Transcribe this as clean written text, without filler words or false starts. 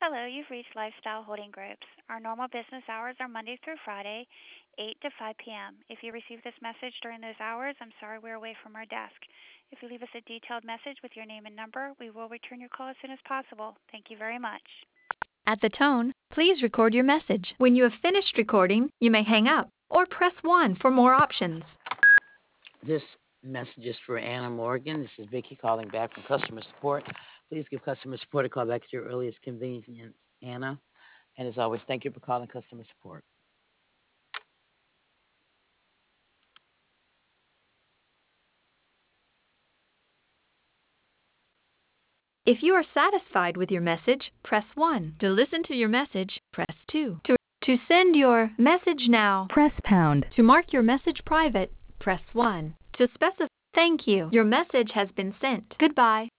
Hello, you've reached Lifestyle Holding Groups. Our normal business hours are Monday through Friday, 8 to 5 p.m. If you receive this message during those hours, I'm sorry we're away from our desk. If you leave us a detailed message with your name and number, we will return your call as soon as possible. Thank you very much. At the tone, please record your message. When you have finished recording, you may hang up or press 1 for more options. This message is for Anna Morgan. This is Vicki calling back from customer support. Please give customer support a call back at your earliest convenience, Anna. And as always, thank you for calling customer support. If you are satisfied with your message, press 1. To listen to your message, press 2. To send your message now, press pound. To mark your message private, press 1. To specify, thank you. Your message has been sent. Goodbye.